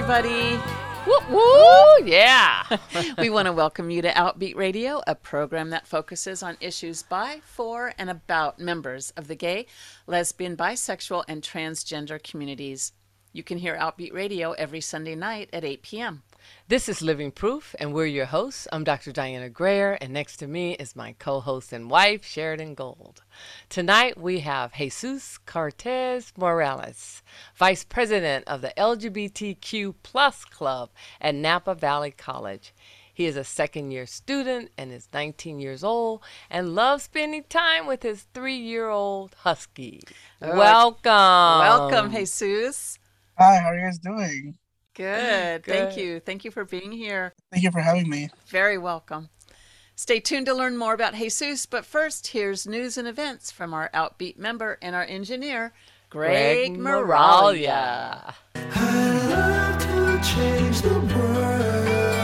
everybody. Woo, woo, yeah. We want to welcome you to Outbeat Radio, a program that focuses on issues by, for, and about members of the gay, lesbian, bisexual, and transgender communities. You can hear Outbeat Radio every Sunday night at 8 p.m. This is Living Proof, and we're your hosts. I'm Dr. Diana Grayer, and next to me is my co-host and wife, Sheridan Gold. Tonight, we have Jesus Cortez Morales, Vice President of the LGBTQ Plus Club at Napa Valley College. He is a second-year student and is 19 years old and loves spending time with his 3-year-old husky. Welcome. Welcome, Jesus. Hi, how are you guys doing? Good. Thank you. Thank you for being here. Thank you for having me. Very welcome. Stay tuned to learn more about Jesus, but first, here's news and events from our Outbeat member and our engineer, Greg Moralia. I love to change the world,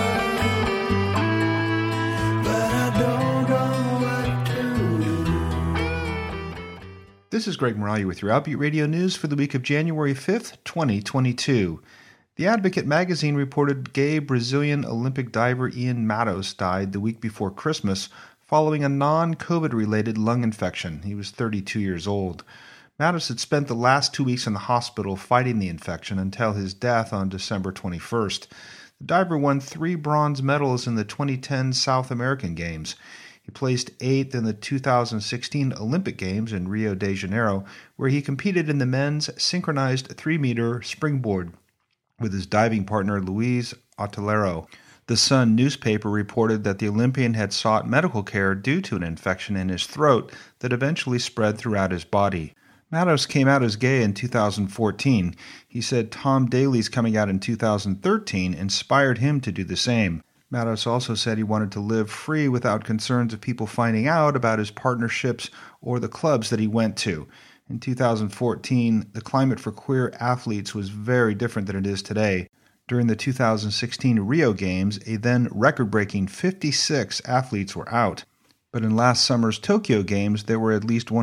but I don't know what to do. This is Greg Moralia with your Outbeat Radio News for the week of January 5th, 2022. The Advocate magazine reported gay Brazilian Olympic diver Ian Matos died the week before Christmas following a non-COVID-related lung infection. He was 32 years old. Matos had spent the last 2 weeks in the hospital fighting the infection until his death on December 21st. The diver won 3 bronze medals in the 2010 South American Games. He placed 8th in the 2016 Olympic Games in Rio de Janeiro, where he competed in the men's synchronized 3-meter springboard with his diving partner Luis Otelero. The Sun newspaper reported that the Olympian had sought medical care due to an infection in his throat that eventually spread throughout his body. Matos came out as gay in 2014. He said Tom Daley's coming out in 2013 inspired him to do the same. Matos also said he wanted to live free without concerns of people finding out about his partnerships or the clubs that he went to. In 2014, the climate for queer athletes was very different than it is today. During the 2016 Rio Games, a then record-breaking 56 athletes were out. But in last summer's Tokyo Games, there were at least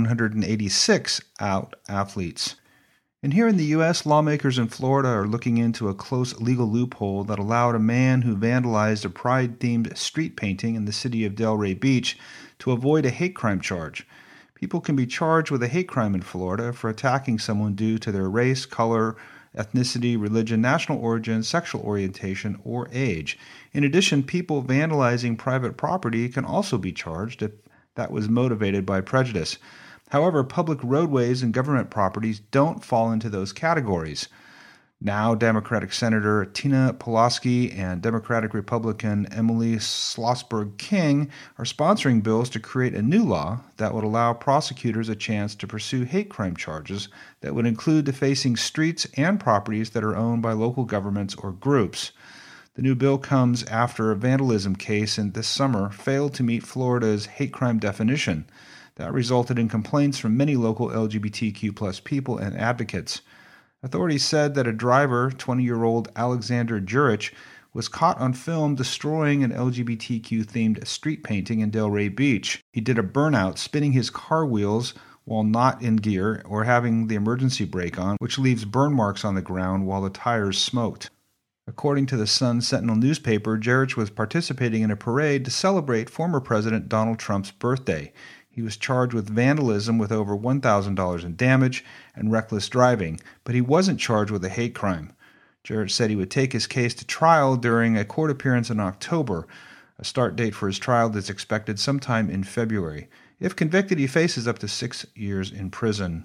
186 out athletes. And here in the U.S., lawmakers in Florida are looking into a close legal loophole that allowed a man who vandalized a pride-themed street painting in the city of Delray Beach to avoid a hate crime charge. People can be charged with a hate crime in Florida for attacking someone due to their race, color, ethnicity, religion, national origin, sexual orientation, or age. In addition, people vandalizing private property can also be charged if that was motivated by prejudice. However, public roadways and government properties don't fall into those categories. Now, Democratic Senator Tina Pulaski and Democratic Republican Emily Schlossberg King are sponsoring bills to create a new law that would allow prosecutors a chance to pursue hate crime charges that would include defacing streets and properties that are owned by local governments or groups. The new bill comes after a vandalism case in this summer failed to meet Florida's hate crime definition. That resulted in complaints from many local LGBTQ+ people and advocates. Authorities said that a driver, 20-year-old Alexander Jurich, was caught on film destroying an LGBTQ-themed street painting in Delray Beach. He did a burnout, spinning his car wheels while not in gear or having the emergency brake on, which leaves burn marks on the ground while the tires smoked. According to the Sun-Sentinel newspaper, Jurich was participating in a parade to celebrate former President Donald Trump's birthday. He was charged with vandalism with over $1,000 in damage and reckless driving, but he wasn't charged with a hate crime. Jarrett said he would take his case to trial during a court appearance in October. A start date for his trial is expected sometime in February. If convicted, he faces up to 6 years in prison.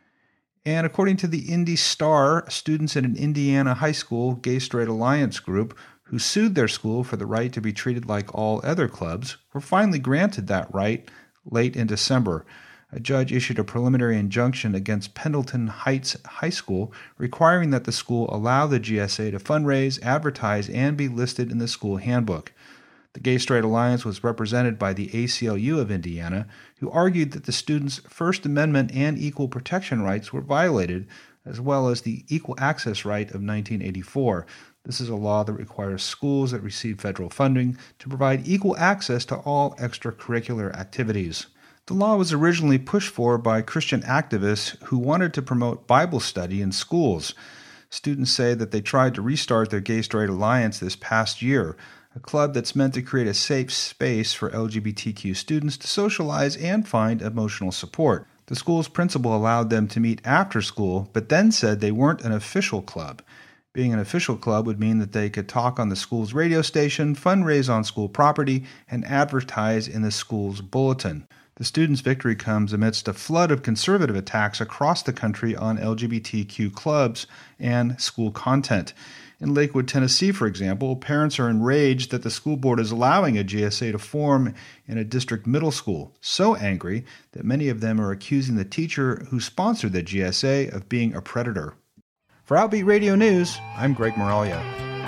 And according to the Indy Star, students at an Indiana high school Gay Straight Alliance group who sued their school for the right to be treated like all other clubs were finally granted that right late in December. A judge issued a preliminary injunction against Pendleton Heights High School, requiring that the school allow the GSA to fundraise, advertise, and be listed in the school handbook. The Gay Straight Alliance was represented by the ACLU of Indiana, who argued that the students' First Amendment and equal protection rights were violated, as well as the Equal Access Right of 1984. This is a law that requires schools that receive federal funding to provide equal access to all extracurricular activities. The law was originally pushed for by Christian activists who wanted to promote Bible study in schools. Students say that they tried to restart their Gay Straight Alliance this past year, a club that's meant to create a safe space for LGBTQ students to socialize and find emotional support. The school's principal allowed them to meet after school, but then said they weren't an official club. Being an official club would mean that they could talk on the school's radio station, fundraise on school property, and advertise in the school's bulletin. The students' victory comes amidst a flood of conservative attacks across the country on LGBTQ clubs and school content. In Lakewood, Tennessee, for example, parents are enraged that the school board is allowing a GSA to form in a district middle school, so angry that many of them are accusing the teacher who sponsored the GSA of being a predator. For Outbeat Radio News, I'm Greg Moralia.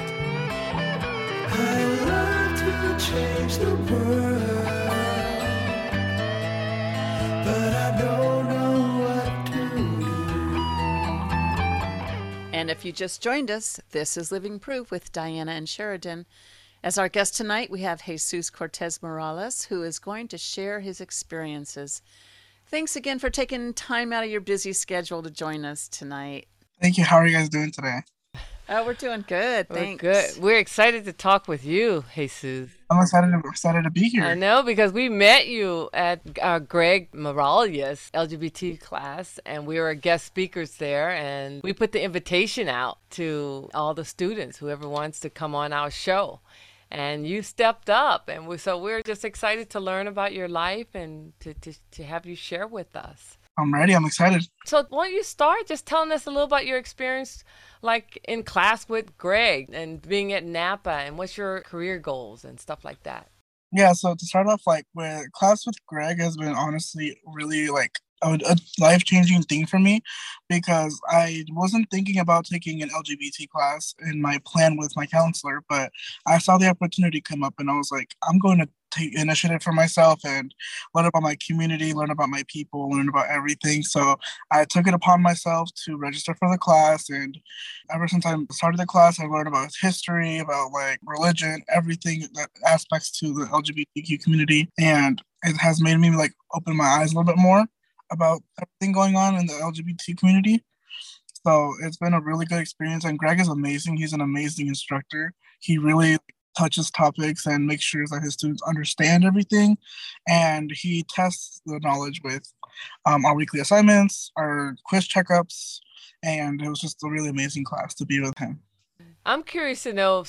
I love to change the world, but I don't know what to do. And if you just joined us, this is Living Proof with Diana and Sheridan. As our guest tonight, we have Jesus Cortez Morales, who is going to share his experiences. Thanks again for taking time out of your busy schedule to join us tonight. Thank you. How are you guys doing today? Oh, we're doing good. Thanks. We're good. We're excited to talk with you, Jesus. I'm excited to be here. I know, because we met you at our Greg Morales LGBT class, and we were guest speakers there, and we put the invitation out to all the students, whoever wants to come on our show. And you stepped up, and we're just excited to learn about your life and to have you share with us. I'm ready. I'm excited. So why don't you start just telling us a little about your experience, like in class with Greg and being at Napa, and what's your career goals and stuff like that. Yeah, so to start off, like, with class with Greg has been honestly really, like, a life-changing thing for me, because I wasn't thinking about taking an LGBT class in my plan with my counselor, but I saw the opportunity come up, and I was like, I'm going to take initiative for myself and learn about my community, learn about my people, learn about everything. So I took it upon myself to register for the class, and ever since I started the class, I learned about history, about like religion, everything that aspects to the LGBTQ community, and it has made me like open my eyes a little bit more about everything going on in the LGBT community. So it's been a really good experience, and Greg is amazing. He's an amazing instructor. He really touches topics and makes sure that his students understand everything, and he tests the knowledge with our weekly assignments, our quiz checkups, and it was just a really amazing class to be with him. I'm curious to know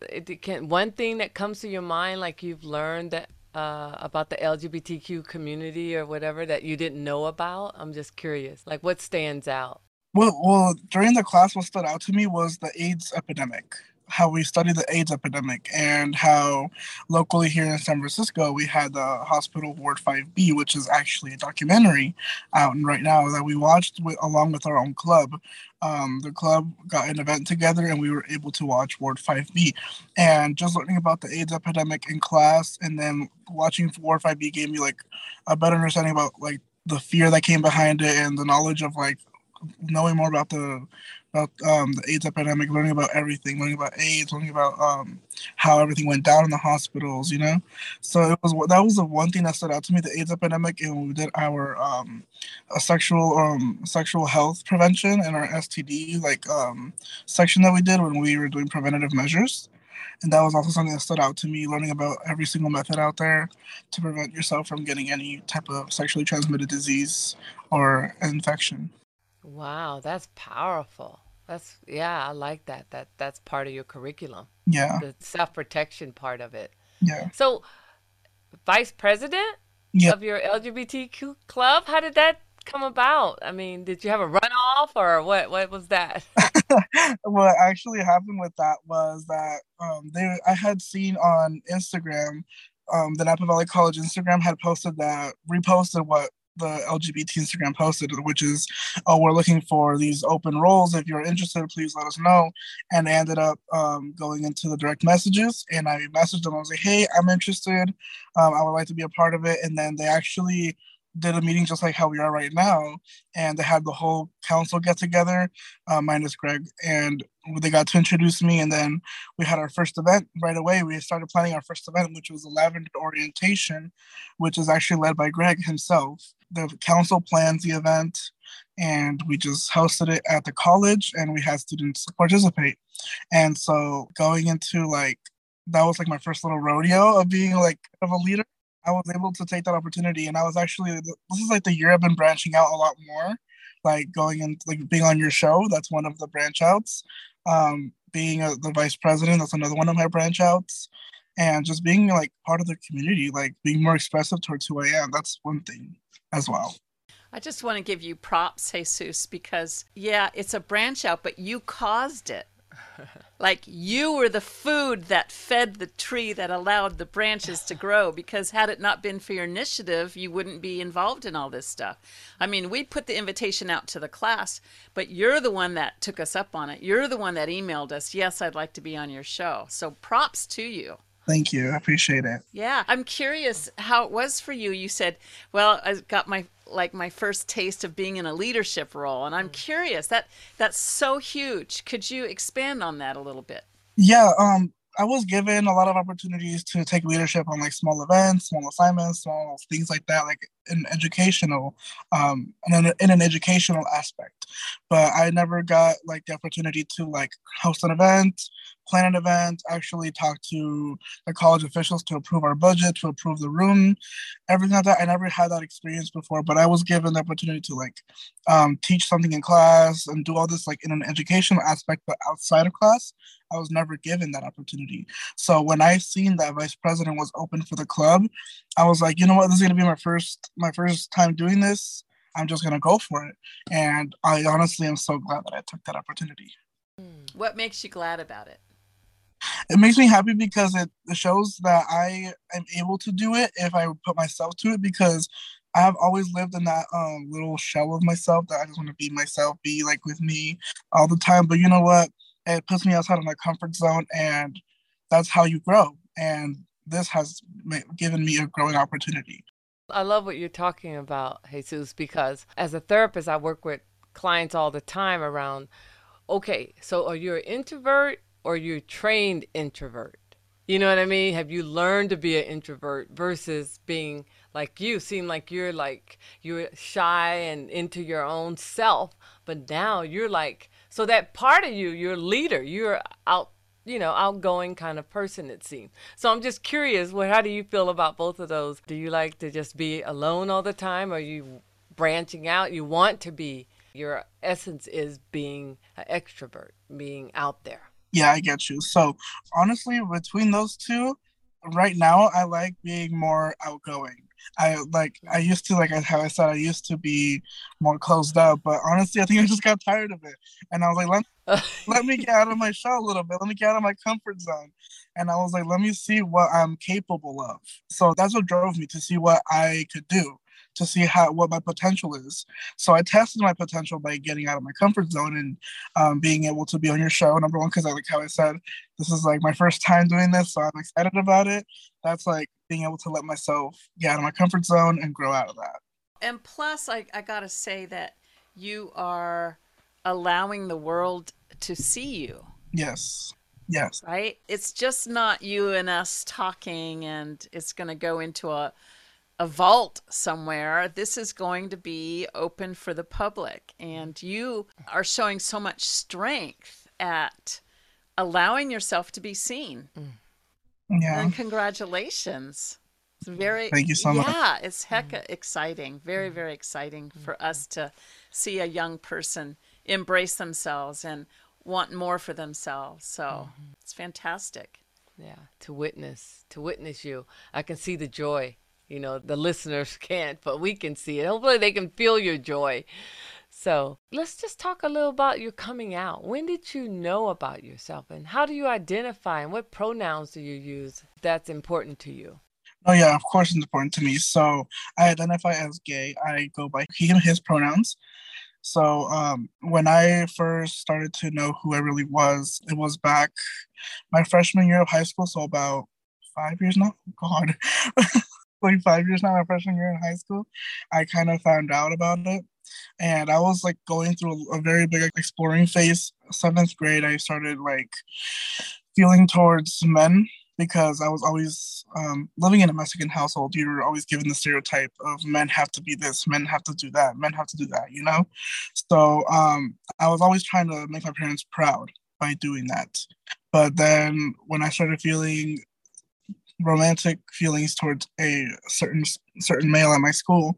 one thing that comes to your mind, like you've learned that about the LGBTQ community or whatever that you didn't know about. I'm just curious, like what stands out? Well, during the class, what stood out to me was the AIDS epidemic, how we studied the AIDS epidemic, and how locally here in San Francisco, we had the Hospital Ward 5B, which is actually a documentary out right now that we watched along with our own club. The club got an event together, and we were able to watch Ward 5B. And just learning about the AIDS epidemic in class, and then watching Ward 5B gave me like a better understanding about like the fear that came behind it, and the knowledge of like knowing more about the AIDS epidemic, learning about everything, learning about AIDS, learning about how everything went down in the hospitals, you know. So that was the one thing that stood out to me, the AIDS epidemic, and when we did our sexual health prevention and our STD section that we did when we were doing preventative measures. And that was also something that stood out to me, learning about every single method out there to prevent yourself from getting any type of sexually transmitted disease or infection. Wow, that's powerful. I like that. That's part of your curriculum. Yeah. The self-protection part of it. Yeah. So, vice president of your LGBTQ club, how did that come about? I mean, did you have a runoff or what was that? What actually happened with that was that I had seen on Instagram, the Napa Valley College Instagram had reposted what the LGBT Instagram posted, which is, we're looking for these open roles. If you're interested, please let us know. And I ended up going into the direct messages, and I messaged them. I was like, hey, I'm interested. I would like to be a part of it. And then they actually did a meeting just like how we are right now. And they had the whole council get together, minus Greg. And they got to introduce me. And then we had our first event right away. We started planning our first event, which was the Lavender Orientation, which is actually led by Greg himself. The council plans the event, and we just hosted it at the college, and we had students participate. And so going into like that was like my first little rodeo of being like of a leader. I was able to take that opportunity, and I was actually this is like the year I've been branching out a lot more, like going and like being on your show. That's one of the branch outs. Being the vice president, that's another one of my branch outs, and just being like part of the community, like being more expressive towards who I am. That's one thing as well. I just want to give you props, Jesus, because yeah, it's a branch out, but you caused it. Like you were the food that fed the tree that allowed the branches to grow, because had it not been for your initiative, you wouldn't be involved in all this stuff. I mean, we put the invitation out to the class, but you're the one that took us up on it. You're the one that emailed us, yes, I'd like to be on your show. So props to you. Thank you. I appreciate it. Yeah, I'm curious how it was for you. You said, well, I got my first taste of being in a leadership role, and I'm curious. That's so huge. Could you expand on that a little bit? Yeah, I was given a lot of opportunities to take leadership on like small events, small assignments, small things like that, like in educational, in an educational aspect. But I never got like the opportunity to like host an event, plan an event, actually talk to the college officials to approve our budget, to approve the room, everything like that. I never had that experience before, but I was given the opportunity to like teach something in class and do all this like in an educational aspect, but outside of class. I was never given that opportunity. So when I seen that vice president was open for the club, I was like, you know what, this is gonna be my first time doing this. I'm just gonna go for it. And I honestly am so glad that I took that opportunity. What makes you glad about it? It makes me happy because it shows that I am able to do it if I put myself to it, because I have always lived in that little shell of myself that I just want to be myself, be like with me all the time. But you know what? It puts me outside of my comfort zone, and that's how you grow. And this has given me a growing opportunity. I love what you're talking about, Jesus, because as a therapist, I work with clients all the time around, okay, so are you an introvert or you're trained introvert? You know what I mean? Have you learned to be an introvert versus being like you? Seem like you're shy and into your own self, but now you're like, so that part of you, you're a leader, you're outgoing kind of person, it seems. So I'm just curious, how do you feel about both of those? Do you like to just be alone all the time? Or are you branching out? You want to be, your essence is being an extrovert, being out there. Yeah, I get you. So honestly, between those two, right now, I like being more outgoing. I used to, like how I said, I used to be more closed up, but honestly, I think I just got tired of it. And I was like, let me get out of my shell a little bit. Let me get out of my comfort zone. And I was like, let me see what I'm capable of. So that's what drove me to see what I could do, to see what my potential is. So I tested my potential by getting out of my comfort zone and being able to be on your show. Number one, because like how I said, this is like my first time doing this, so I'm excited about it. That's like being able to let myself get out of my comfort zone and grow out of that. And plus, I gotta say that you are allowing the world to see you. Yes. Right? It's just not you and us talking and it's going to go into a vault somewhere. This is going to be open for the public. And you are showing so much strength at allowing yourself to be seen. Yeah. And congratulations. It's very, thank you so much. Yeah, it's hecka exciting. Very, very exciting for us to see a young person embrace themselves and want more for themselves. So it's fantastic. Yeah, to witness you. I can see the joy. The listeners can't, but we can see it. Hopefully they can feel your joy. So let's just talk a little about your coming out. When did you know about yourself, and how do you identify, and what pronouns do you use that's important to you? Oh yeah, of course it's important to me. So I identify as gay. I go by he and his pronouns. So when I first started to know who I really was, it was back my freshman year of high school. So about 5 years now. God. Like 5 years now, my freshman year in high school, I kind of found out about it. And I was like going through a very big exploring phase. 7th grade, I started like feeling towards men. because I was always living in a Mexican household. You're always given the stereotype of men have to be this, men have to do that, men have to do that, you know? So I was always trying to make my parents proud by doing that. But then when I started feeling romantic feelings towards a certain male at my school,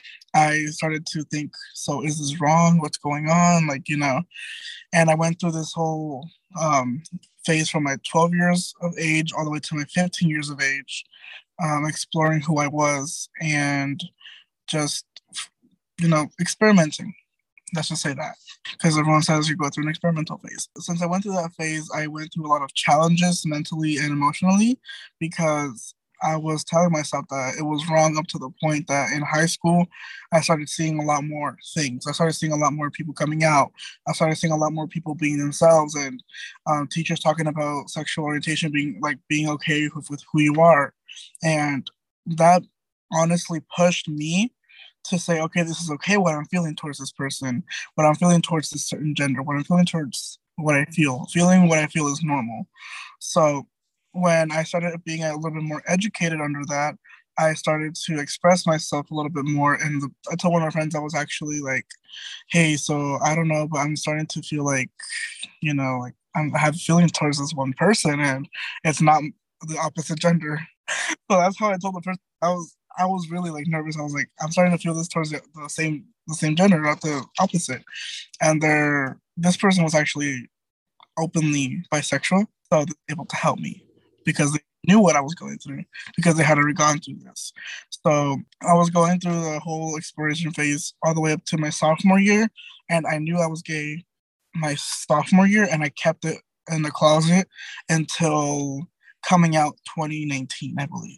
I started to think, so is this wrong? What's going on? Like, you know, and I went through this whole phase from my 12 years of age all the way to my 15 years of age, exploring who I was and just, you know, experimenting. Let's just say that, because everyone says you go through an experimental phase. Since I went through that phase, I went through a lot of challenges mentally and emotionally, because I was telling myself that it was wrong up to the point that in high school, I started seeing a lot more things. I started seeing a lot more people coming out. I started seeing a lot more people being themselves, and teachers talking about sexual orientation being okay with who you are. And that honestly pushed me to say, okay, this is okay what I'm feeling towards this person, what I'm feeling towards this certain gender, what I'm feeling towards what I feel. Feeling what I feel is normal. So when I started being a little bit more educated under that, I started to express myself a little bit more. And I told one of my friends, I was actually like, hey, so I don't know, but I'm starting to feel like, you know, like I have feelings towards this one person and it's not the opposite gender. So that's how I told the person. I was really like nervous. I was like, I'm starting to feel this towards the same gender, not the opposite. And this person was actually openly bisexual, so they were able to help me because they knew what I was going through, because they had already gone through this. So I was going through the whole exploration phase all the way up to my sophomore year, and I knew I was gay my sophomore year, and I kept it in the closet until coming out 2019, I believe.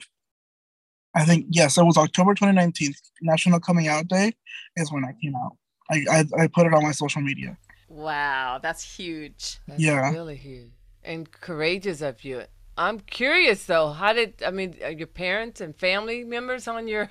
I think, yes, it was October 2019, National Coming Out Day is when I came out. I put it on my social media. Wow, that's huge. That's Yeah. really huge and courageous of you. I'm curious though, are your parents and family members on your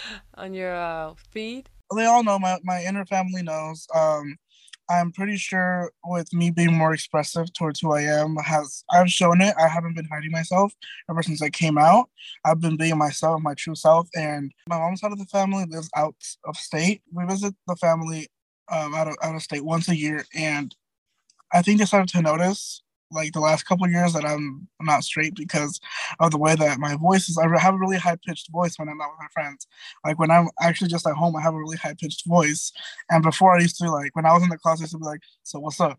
feed? They all know, my inner family knows. I'm pretty sure with me being more expressive towards who I am, I've shown it. I haven't been hiding myself ever since I came out. I've been being myself, my true self. And my mom's side of the family lives out of state. We visit the family out of state once a year, and I think they started to notice like the last couple of years that I'm not straight because of the way that my voice is. I have a really high pitched voice when I'm out with my friends. Like when I'm actually just at home, I have a really high pitched voice. And before I used to like when I was in the closet, I used to be like, "So what's up?"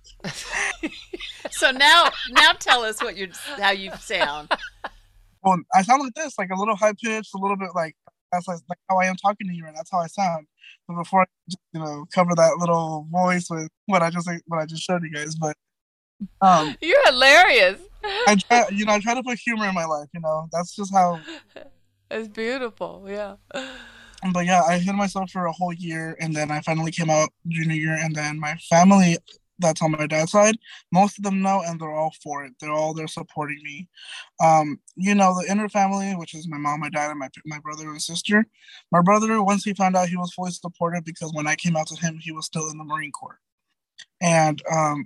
So now tell us how you sound. Well, I sound like this, like a little high pitched, a little bit like that's like how I am talking to you, and that's how I sound. But before I just, cover that little voice with what I just showed you guys, but You're hilarious. I try to put humor in my life. That's just how. It's beautiful. Yeah. But yeah, I hid myself for a whole year, and then I finally came out junior year, and then my family, that's on my dad's side, most of them know, and they're all for it. They're supporting me. The inner family, which is my mom, my dad, and my brother and sister. My brother, once he found out, he was fully supportive because when I came out to him, he was still in the Marine Corps. And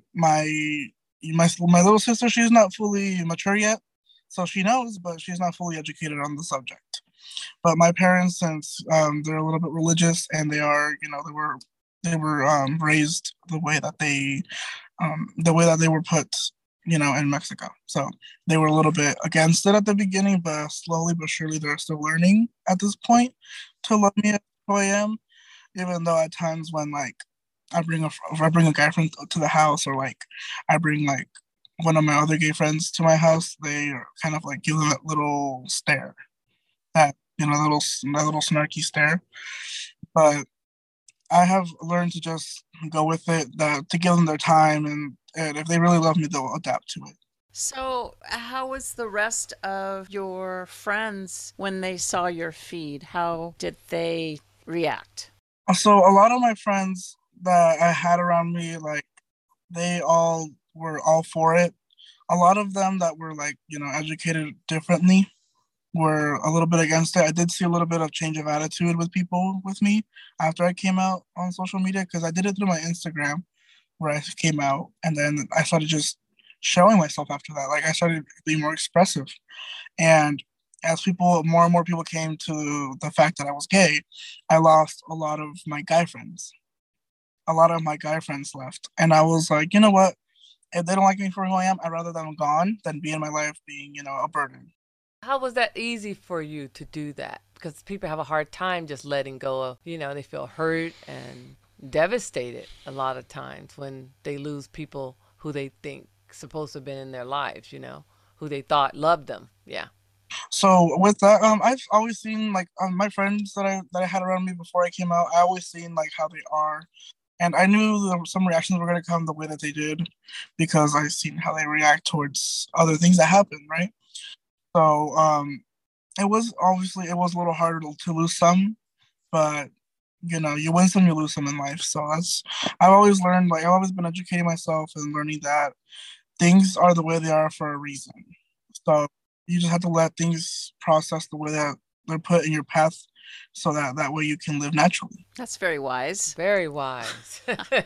my little sister, she's not fully mature yet, so she knows, but she's not fully educated on the subject. But my parents, since they're a little bit religious, and they are, they were raised the way that they were put, in Mexico. So they were a little bit against it at the beginning, but slowly but surely they're still learning at this point to love me as who I am, even though at times when like I bring a guy friend to the house, or like I bring like one of my other gay friends to my house, they kind of like give them that little stare, that that little snarky stare. But I have learned to just go with it, to give them their time, and if they really love me, they'll adapt to it. So, how was the rest of your friends when they saw your feed? How did they react? So a lot of my friends that I had around me, like they all were all for it. A lot of them that were like, educated differently were a little bit against it. I did see a little bit of change of attitude with people with me after I came out on social media, because I did it through my Instagram where I came out, and then I started just showing myself after that. Like I started being more expressive. And as more and more people came to the fact that I was gay, I lost a lot of my guy friends. A lot of my guy friends left. And I was like, you know what? If they don't like me for who I am, I'd rather them gone than be in my life being, a burden. How was that easy for you to do that? Because people have a hard time just letting go of, they feel hurt and devastated a lot of times when they lose people who they think supposed to have been in their lives, who they thought loved them. Yeah. So with that, I've always seen like my friends that I had around me before I came out. I always seen like how they are, and I knew some reactions were gonna come the way that they did, because I've seen how they react towards other things that happen, right? So it was a little harder to lose some, but you win some, you lose some in life. So I've always learned, like I've always been educating myself and learning that things are the way they are for a reason. So you just have to let things process the way that they're put in your path, so that way you can live naturally. That's very wise. Very wise.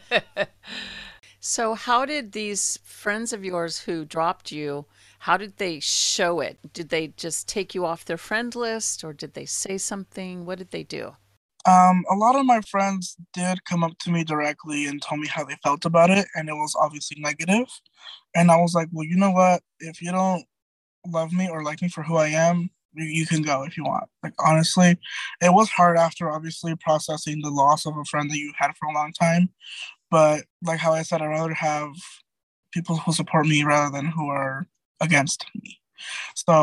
So how did these friends of yours who dropped you, how did they show it? Did they just take you off their friend list, or did they say something? What did they do? A lot of my friends did come up to me directly and tell me how they felt about it, and it was obviously negative. And I was like, well, you know what? If you don't love me or like me for who I am, you can go if you want. Like, honestly, it was hard after obviously processing the loss of a friend that you had for a long time. But like how I said, I'd rather have people who support me rather than who are against me. So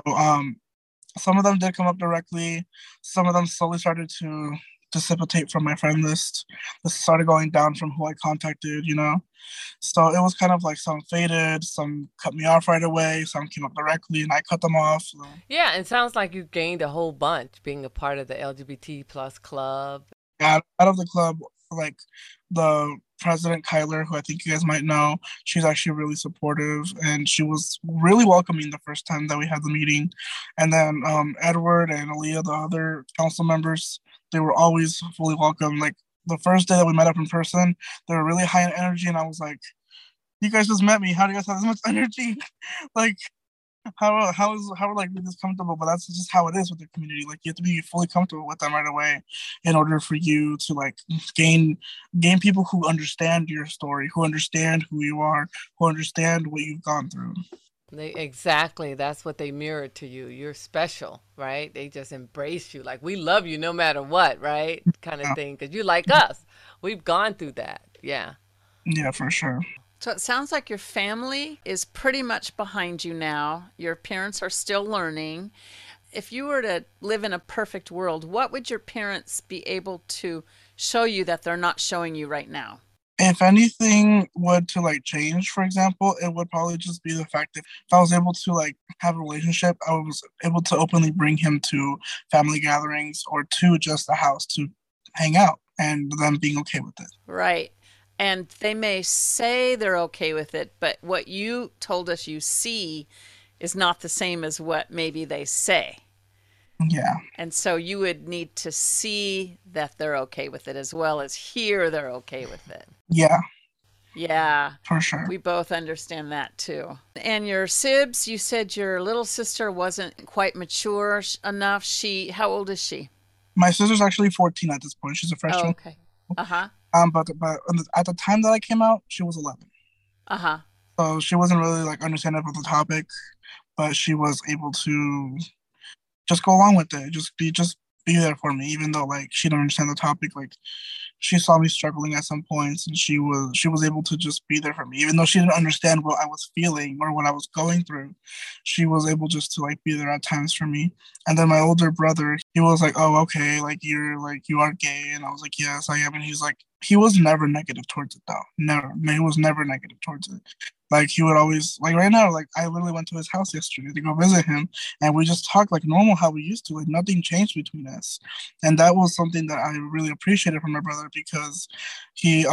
some of them did come up directly. Some of them slowly started to dissipate from my friend list. This started going down from who I contacted. So it was kind of like some faded, some cut me off right away, some came up directly and I cut them off. So. Yeah, it sounds like you gained a whole bunch being a part of the LGBT plus club. Yeah, out of the club, like the president Kyler, who I think you guys might know, she's actually really supportive, and she was really welcoming the first time that we had the meeting. And then Edward and Aaliyah, the other council members, they were always fully welcome. Like the first day that we met up in person, they were really high in energy, and I was like, "You guys just met me. How do you guys have this much energy? Like, how are like this comfortable?" But that's just how it is with the community. Like you have to be fully comfortable with them right away in order for you to like gain people who understand your story, who understand who you are, who understand what you've gone through. Exactly. That's what they mirror to you. You're special, right? They just embrace you. Like, we love you no matter what, right? Kind of thing. Because you like us. We've gone through that. Yeah. Yeah, for sure. So it sounds like your family is pretty much behind you now. Your parents are still learning. If you were to live in a perfect world, what would your parents be able to show you that they're not showing you right now? If anything would to like change, for example, it would probably just be the fact that if I was able to like have a relationship, I was able to openly bring him to family gatherings or to just the house to hang out, and them being okay with it. Right. And they may say they're okay with it, but what you told us you see is not the same as what maybe they say. Yeah. And so you would need to see that they're okay with it as well as hear they're okay with it. Yeah. Yeah. For sure. We both understand that too. And your sibs, you said your little sister wasn't quite mature enough. How old is she? My sister's actually 14 at this point. She's a freshman. Oh, okay. Uh-huh. But at the time that I came out, she was 11. Uh-huh. So she wasn't really like understanding about the topic, but she was able to just go along with it. Just be there for me, even though like she didn't understand the topic. Like she saw me struggling at some points, and she was able to just be there for me, even though she didn't understand what I was feeling or what I was going through. She was able just to like be there at times for me. And then my older brother, he was like, "Oh, okay, like you are gay," and I was like, "Yes, I am." And he's like, he was never negative towards it though. Never. He was never negative towards it. Like he would always, like right now, like I literally went to his house yesterday to go visit him, and we just talked like normal how we used to. Like nothing changed between us, and that was something that I really appreciated from my brother, because he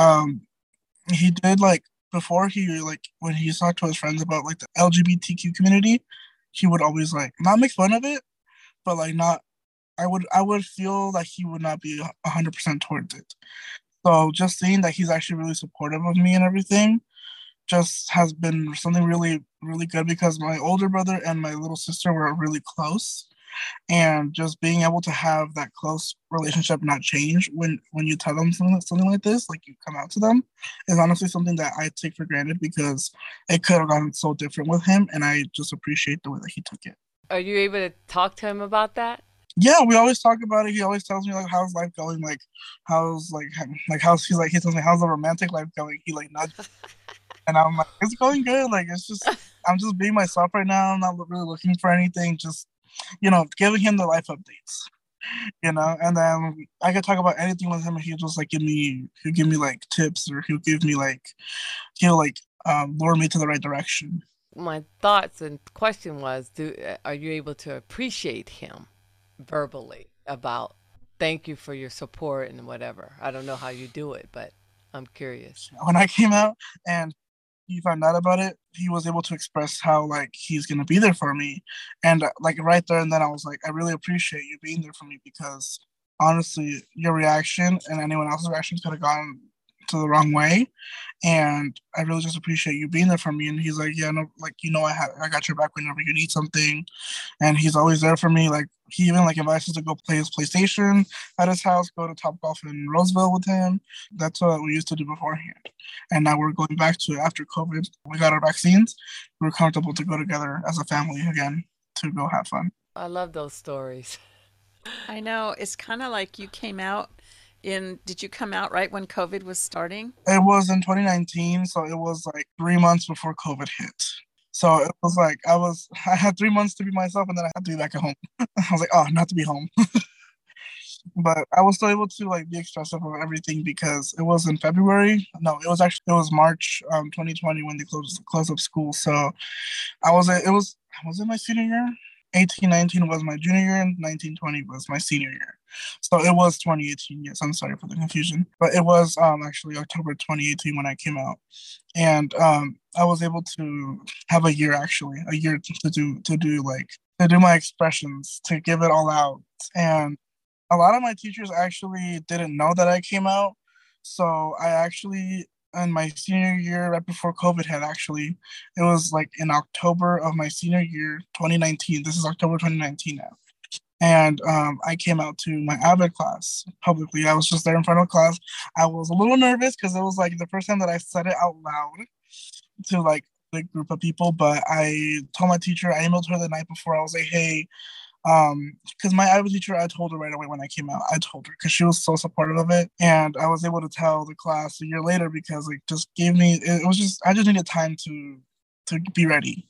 did like before he like when he talked to his friends about like the LGBTQ community, he would always like not make fun of it, but like not. I would feel like he would not be 100% towards it. So just seeing that he's actually really supportive of me and everything just has been something really, really good because my older brother and my little sister were really close. And just being able to have that close relationship not change when you tell them something like this, like you come out to them, is honestly something that I take for granted because it could have gone so different with him, and I just appreciate the way that he took it. Are you able to talk to him about that? Yeah, we always talk about it. He always tells me like how's life going, how's he's like he tells me how's the romantic life going. He like nudges, and I'm like it's going good. Like it's just I'm just being myself right now. I'm not really looking for anything. Just giving him the life updates. And then I could talk about anything with him, and he'll just like he'll give me like tips, or he'll lure me to the right direction. My thoughts and question was, are you able to appreciate him verbally about thank you for your support and whatever? I don't know how you do it, but I'm curious. When I came out and he found out about it, he was able to express how like he's gonna be there for me, and like right there and then I was like, I really appreciate you being there for me, because honestly, your reaction and anyone else's reactions could have gone to the wrong way, and I really just appreciate you being there for me. And he's like, yeah, no, like I got your back whenever you need something, and he's always there for me. Like he even like invites us to go play his PlayStation at his house, go to Top Golf in Roseville with him. That's what we used to do beforehand, and now we're going back to it after COVID. We got our vaccines. We're comfortable to go together as a family again to go have fun. I love those stories. I know. It's kind of like you came out did you come out right when COVID was starting? It was in 2019, so it was like 3 months before COVID hit. So it was like I had 3 months to be myself, and then I had to be back at home. I was like, oh, not to be home. But I was still able to like be expressive of everything because it was in February. No, it was March 2020 when they closed up school. So I was in my senior year. 18-19 was my junior year, and 19-20 was my senior year. So it was 2018. Yes, I'm sorry for the confusion, but it was actually October 2018 when I came out, and I was able to have a year to do my expressions, to give it all out. And a lot of my teachers actually didn't know that I came out, so I actually, in my senior year, right before COVID hit, actually, it was like in October of my senior year, 2019. This is October 2019 now. And I came out to my AVID class publicly. I was just there in front of class. I was a little nervous because it was like the first time that I said it out loud to like a big group of people. But I told my teacher, I emailed her the night before. I was like, hey, because my AVID teacher, I told her right away when I came out. I told her because she was so supportive of it, and I was able to tell the class a year later because it just gave me. It was just I just needed time to be ready.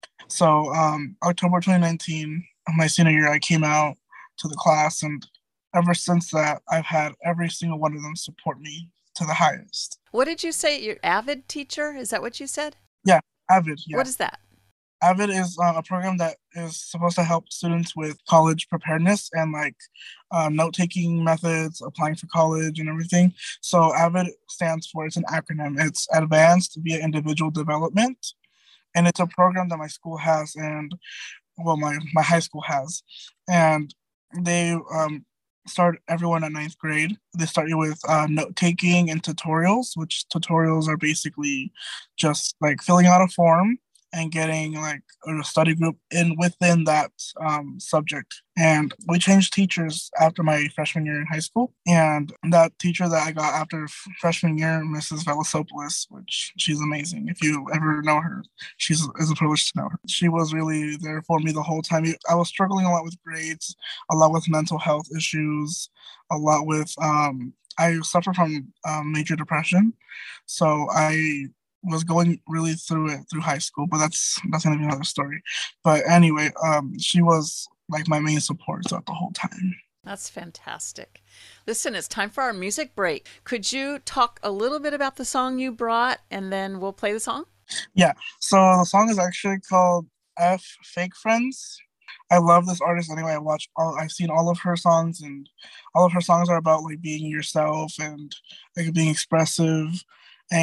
So October 2019, my senior year, I came out to the class, and ever since that, I've had every single one of them support me to the highest. What did you say? Your AVID teacher? Is that what you said? Yeah, AVID. Yeah. What is that? AVID is a program that is supposed to help students with college preparedness and like note-taking methods, applying for college and everything. So AVID stands for, it's an acronym. It's Advanced Via Individual Development. And it's a program that my school has and, well, my high school has. And they start everyone at 9th grade. They start you with note-taking and tutorials, which tutorials are basically just like filling out a form and getting like a study group within that subject. And we changed teachers after my freshman year in high school. And that teacher that I got after freshman year, Mrs. Velasopoulos, which she's amazing. If you ever know her, it's a privilege to know her. She was really there for me the whole time. I was struggling a lot with grades, a lot with mental health issues, a lot with, I suffer from major depression. So I was going really through high school, but that's gonna be another story. But anyway, she was like my main support throughout the whole time. That's fantastic. Listen, it's time for our music break. Could you talk a little bit about the song you brought, and then we'll play the song? Yeah, so the song is actually called F Fake Friends. I love this artist anyway. I've seen all of her songs, and all of her songs are about like being yourself and like being expressive. And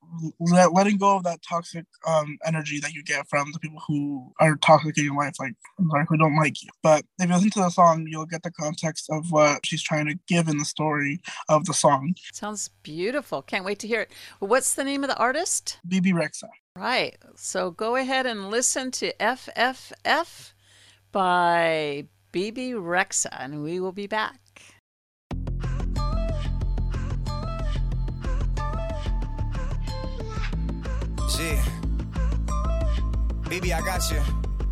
letting go of that toxic energy that you get from the people who are toxic in your life, like, I'm sorry, who don't like you. But if you listen to the song, you'll get the context of what she's trying to give in the story of the song. Sounds beautiful. Can't wait to hear it. What's the name of the artist? Bebe Rexha. Right. So go ahead and listen to FFF by Bebe Rexha, and we will be back. Gee. Baby, I got you.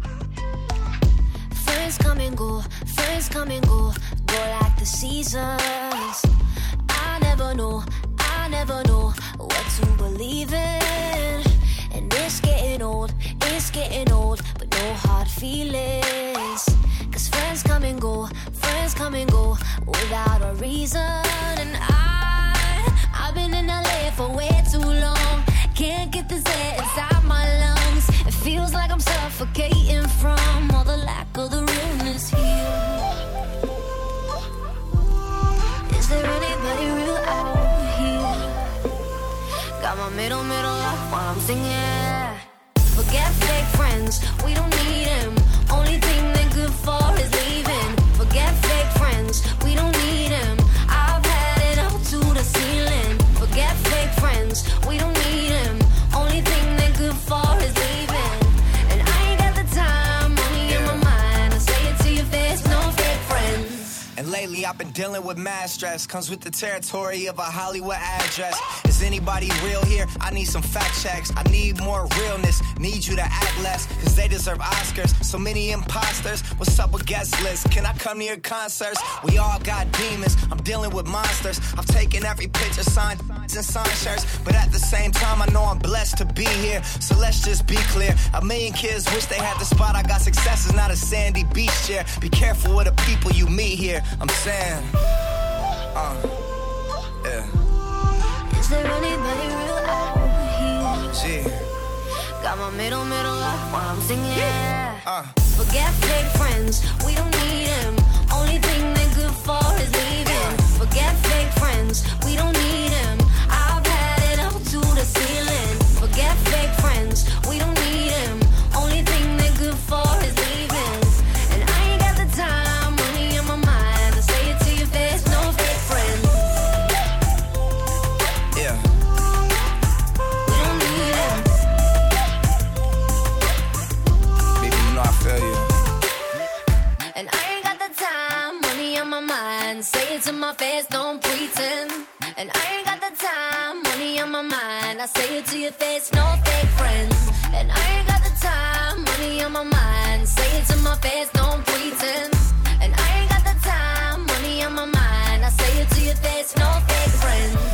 Friends come and go, go like the seasons. I never know what to believe in. And it's getting old, but no hard feelings. Cause friends come and go without a reason. And I've been in LA for way too long. Can't get this air inside my lungs. It feels like I'm suffocating from all the lack of the realness here. Is there anybody real out here? Got my middle life while I'm singing. Forget fake friends, we don't need them. Only thing they're good for is leaving. Forget fake friends, we don't need them. I've had it up to the ceiling. Forget fake friends, we don't need them. Only thing they're good for is leaving. And I ain't got the time, money in my mind. I say it to your face, no fake friends. And lately I've been dealing with mad stress. Comes with the territory of a Hollywood address. Is anybody real here? I need some fact checks. I need more realness. Need you to act less, cause they deserve Oscars. So many imposters. What's up with guest lists? Can I come to your concerts? We all got demons. I'm dealing with monsters. I've taken every picture, signed and signed shirts. But at the same time, I know I'm blessed to be here. So let's just be clear. A million kids wish they had the spot. I got success is not a sandy beach chair. Be careful with the people you meet here. I'm saying, yeah. Is there anybody real out here? Gee. Got my middle life while I'm singing. Forget fake friends, we don't need them. Only thing they're good for is leaving. Forget fake friends, we don't need them. I've had it up to the ceiling. Forget fake friends, we don't need them. Only thing they're good for is leaving. And I ain't got the time, money in my mind. I say it to your face, no fake friends. Yeah. We don't need them. Baby, you know I feel you. And I ain't got the time, money on my mind. Say it to my face, don't pretend. And I ain't got the time, money on my mind. I say it to your face, no fake friends. And I ain't got the time, money on my mind. Say it to my face, don't pretend. And I ain't got the time, money on my mind. I say it to your face, no fake friends.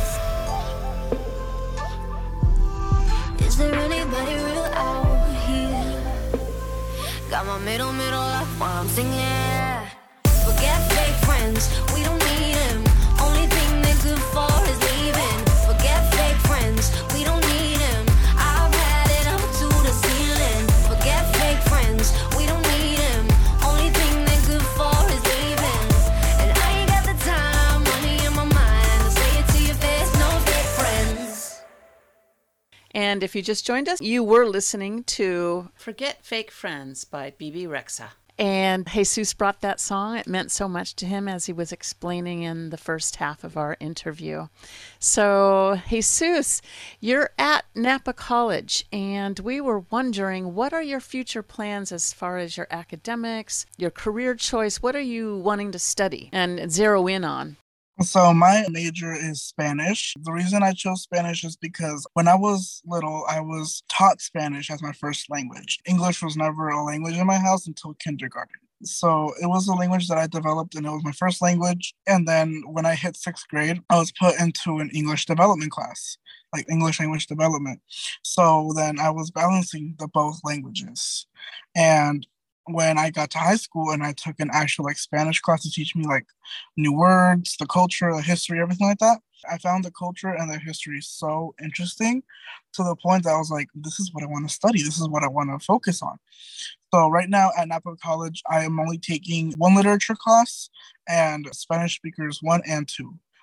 Is there anybody real out here? Got my middle life while I'm singing. Forget fake friends, we don't need them. Only thing they're good for is leaving. Forget fake friends, we don't need them. I've had it up to the ceiling. Forget fake friends, we don't need them. Only thing they're good for is leaving. And I ain't got the time, money in my mind. I say it to your face, no fake friends. And if you just joined us, you were listening to Forget Fake Friends by Bebe Rexha. And Jesus brought that song. It meant so much to him, as he was explaining in the first half of our interview. So, Jesus, you're at Napa College, and we were wondering, what are your future plans as far as your academics, your career choice? What are you wanting to study and zero in on? So my major is Spanish. The reason I chose Spanish is because when I was little, I was taught Spanish as my first language. English was never a language in my house until kindergarten. So it was a language that I developed, and it was my first language. And then when I hit 6th grade, I was put into an English development class, like English language development. So then I was balancing the both languages. And when I got to high school and I took an actual Spanish class to teach me new words, the culture, the history, everything like that, I found the culture and the history so interesting to the point that I was like, this is what I want to study. This is what I want to focus on. So right now at Napa College, I am only taking one literature class and Spanish speakers 1 and 2.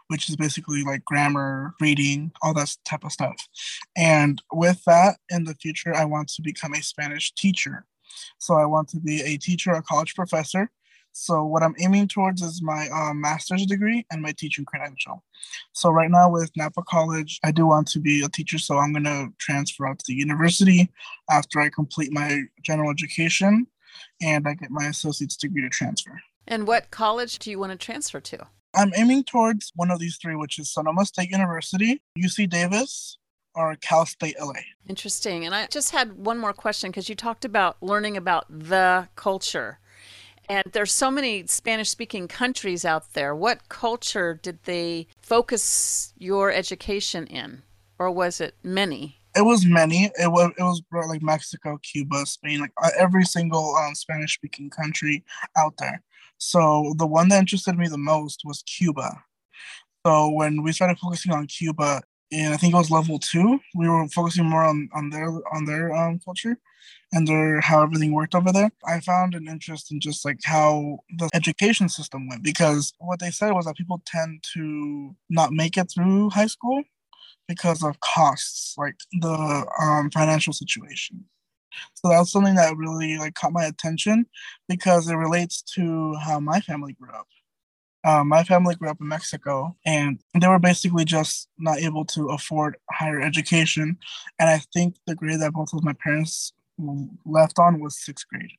which is basically like grammar, reading, all that type of stuff. And with that, in the future, I want to become a Spanish teacher. So I want to be a teacher, a college professor. So what I'm aiming towards is my master's degree and my teaching credential. So right now with Napa College, I do want to be a teacher. So I'm going to transfer out to the university after I complete my general education and I get my associate's degree to transfer. And what college do you want to transfer to? I'm aiming towards one of these three, which is Sonoma State University, UC Davis, or Cal State LA. Interesting. And I just had one more question because you talked about learning about the culture. And there's so many Spanish-speaking countries out there. What culture did they focus your education in? Or was it many? It was many. It was like Mexico, Cuba, Spain, like every single Spanish-speaking country out there. So the one that interested me the most was Cuba. So when we started focusing on Cuba, and I think it was level 2, we were focusing more on their culture and how everything worked over there. I found an interest in just like how the education system went, because what they said was that people tend to not make it through high school because of costs, like the financial situation. So that's something that really like caught my attention because it relates to how my family grew up. My family grew up in Mexico, and they were basically just not able to afford higher education. And I think the grade that both of my parents left on was 6th grade.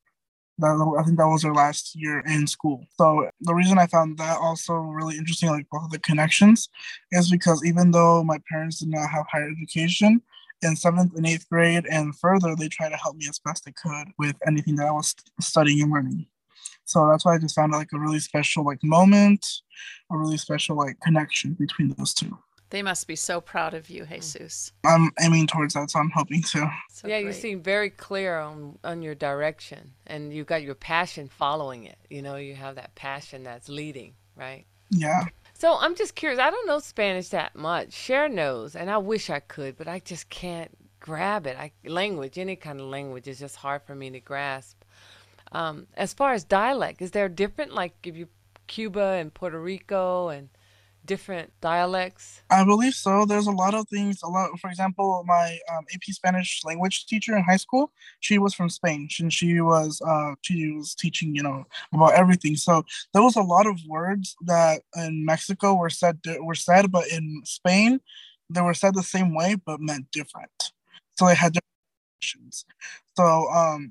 I think that was their last year in school. So the reason I found that also really interesting, like both of the connections, is because even though my parents did not have higher education, in 7th and 8th grade and further, they tried to help me as best they could with anything that I was studying and learning. So that's why I just found like a really special like moment, a really special like connection between those two. They must be so proud of you, Jesus. I'm aiming towards that, so I'm hoping to. So yeah, great. you seem very clear on your direction, and you got your passion following it. You know, you have that passion that's leading, right? Yeah. So I'm just curious. I don't know Spanish that much. Cher knows, and I wish I could, but I just can't grab it. Language, any kind of language, is just hard for me to grasp. As far as dialect, is there different, like if you Cuba and Puerto Rico and different dialects? I believe so. There's a lot of things. For example, my AP Spanish language teacher in high school, she was from Spain, and she was teaching, about everything. So there was a lot of words that in Mexico were said, but in Spain they were said the same way but meant different. So they had different definitions. So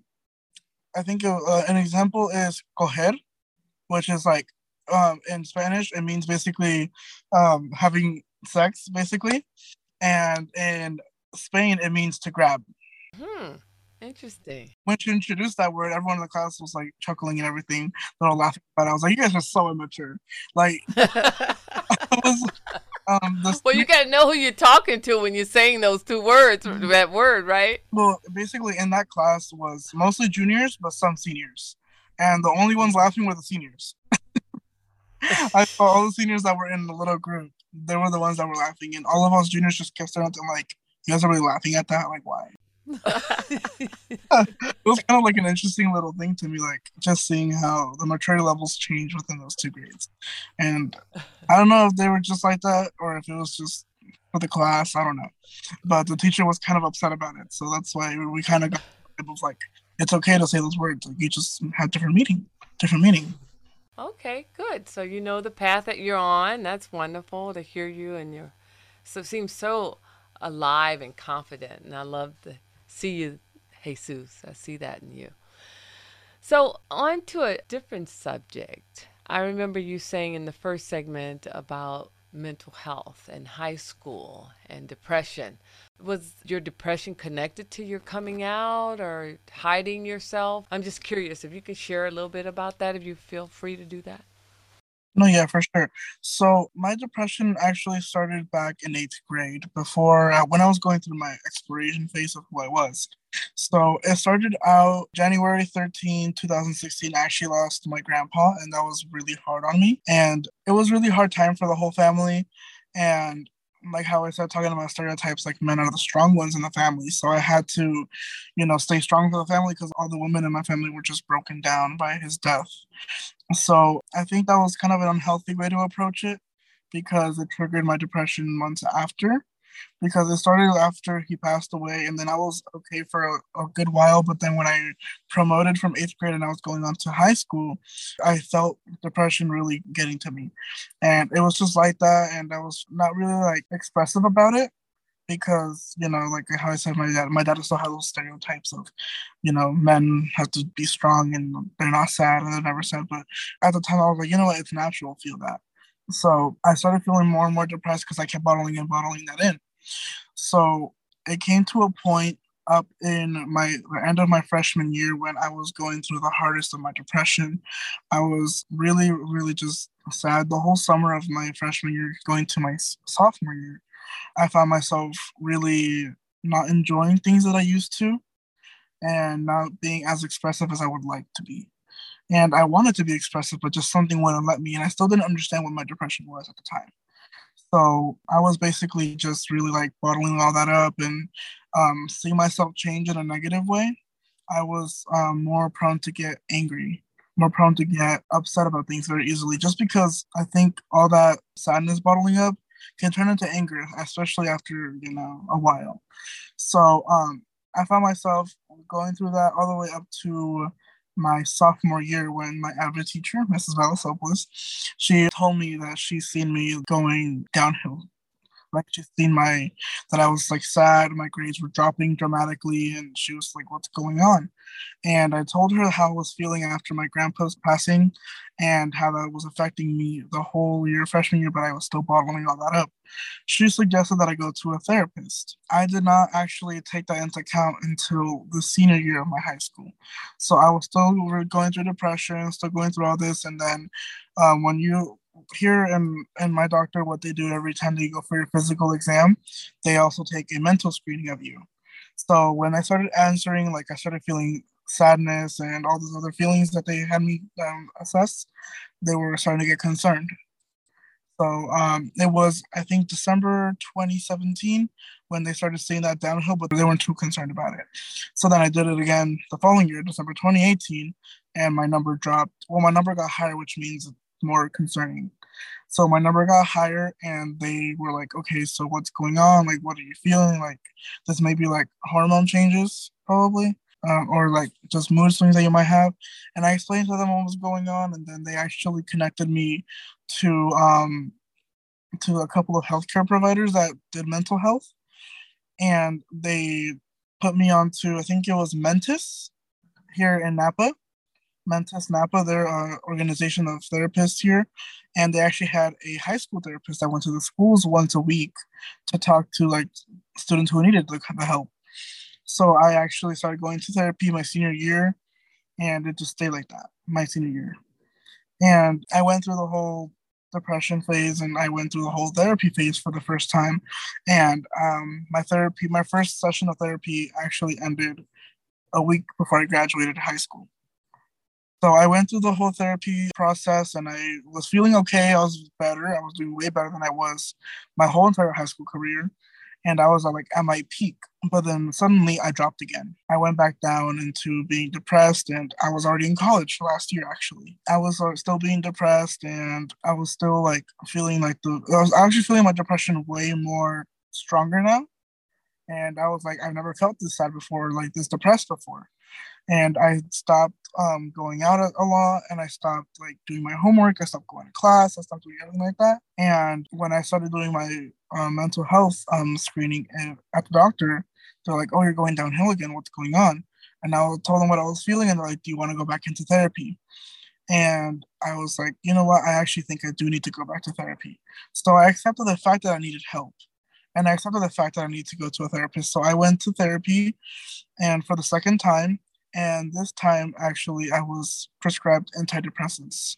I think an example is coger, which is like in Spanish, it means basically having sex, basically. And in Spain, it means to grab. Interesting. When she introduced that word, everyone in the class was like chuckling and everything. They're all laughing about it. I was like, you guys are so immature. Like, I was, well, you got to know who you're talking to when you're saying those two words, that word, right? Well, basically in that class was mostly juniors, but some seniors. And the only ones laughing were the seniors. I saw all the seniors that were in the little group. They were the ones that were laughing. And all of us juniors just kept staring at them like, you guys are really laughing at that? Like, why? It was kind of like an interesting little thing to me, like just seeing how the maturity levels change within those 2 grades. And I don't know if they were just like that or if it was just for the class. I don't know. But the teacher was kind of upset about it. So that's why we kind of got it was like, it's okay to say those words. Like, you just have different meaning. Okay, good. So you know the path that you're on. That's wonderful to hear you, and so it seems so alive and confident. And I love to see you, Jesus. I see that in you. So on to a different subject. I remember you saying in the first segment about mental health and high school and depression. Was your depression connected to your coming out or hiding yourself? I'm just curious if you can share a little bit about that, if you feel free to do that. No, yeah, for sure. So my depression actually started back in 8th grade before when I was going through my exploration phase of who I was. So it started out January 13, 2016. I actually lost my grandpa, and that was really hard on me. And it was really hard time for the whole family. And like how I started talking about stereotypes, like men are the strong ones in the family. So I had to, stay strong for the family because all the women in my family were just broken down by his death. So I think that was kind of an unhealthy way to approach it because it triggered my depression months after. Because it started after he passed away, and then I was okay for a good while. But then when I promoted from 8th grade and I was going on to high school, I felt depression really getting to me, and it was just like that. And I was not really like expressive about it because like how I said, my dad still had those stereotypes of, men have to be strong and they're not sad and they're never sad. But at the time, I was like, what, it's natural to feel that. So I started feeling more and more depressed because I kept bottling that in. So it came to a point up in the end of my freshman year when I was going through the hardest of my depression. I was really, really just sad the whole summer of my freshman year going to my sophomore year. I found myself really not enjoying things that I used to and not being as expressive as I would like to be. And I wanted to be expressive, but just something wouldn't let me. And I still didn't understand what my depression was at the time. So I was basically just really like bottling all that up and seeing myself change in a negative way. I was more prone to get angry, more prone to get upset about things very easily, just because I think all that sadness bottling up can turn into anger, especially after, a while. So I found myself going through that all the way up to my sophomore year when my AVID teacher, Mrs. Velasopoulos, she told me that she's seen me going downhill. Like she's seen that I was like sad, my grades were dropping dramatically, and she was like, "What's going on?" And I told her how I was feeling after my grandpa's passing and how that was affecting me the whole year, freshman year, but I was still bottling all that up. She suggested that I go to a therapist. I did not actually take that into account until the senior year of my high school. So I was still going through depression, still going through all this. And then when you here in my doctor, what they do every time they go for your physical exam, they also take a mental screening of you. So when I started answering, like I started feeling sadness and all those other feelings that they had me assess, they were starting to get concerned. So it was, I think, December 2017 when they started seeing that downhill, but they weren't too concerned about it. So then I did it again the following year, December 2018, and my number dropped. Well, my number got higher, which means more concerning. So my number got higher and they were like, okay, so what's going on? Like, what are you feeling? Like, this may be like hormone changes, probably, or like just mood swings that you might have. And I explained to them what was going on, and then they actually connected me to a couple of healthcare providers that did mental health, and they put me onto, I think it was Mentis here in Napa. Mentis Napa, they're an organization of therapists here, and they actually had a high school therapist that went to the schools once a week to talk to like students who needed the help. So I actually started going to therapy my senior year, and it just stayed like that my senior year. And I went through the whole depression phase, and I went through the whole therapy phase for the first time. And my first session of therapy actually ended a week before I graduated high school. So I went through the whole therapy process and I was feeling okay. I was better. I was doing way better than I was my whole entire high school career. And I was like at my peak. But then suddenly I dropped again. I went back down into being depressed, and I was already in college last year, actually. I was still being depressed, and I was still like feeling like I was actually feeling my depression way more stronger now. And I was like, I've never felt this sad before, like this depressed before. And I stopped going out a lot, and I stopped like doing my homework. I stopped going to class. I stopped doing everything like that. And when I started doing my mental health screening at the doctor, they're like, "Oh, you're going downhill again. What's going on?" And I told them what I was feeling, and they're like, "Do you want to go back into therapy?" And I was like, you know what? I actually think I do need to go back to therapy. So I accepted the fact that I needed help. And I accepted the fact that I need to go to a therapist. So I went to therapy, and for the second time, and this time, actually, I was prescribed antidepressants.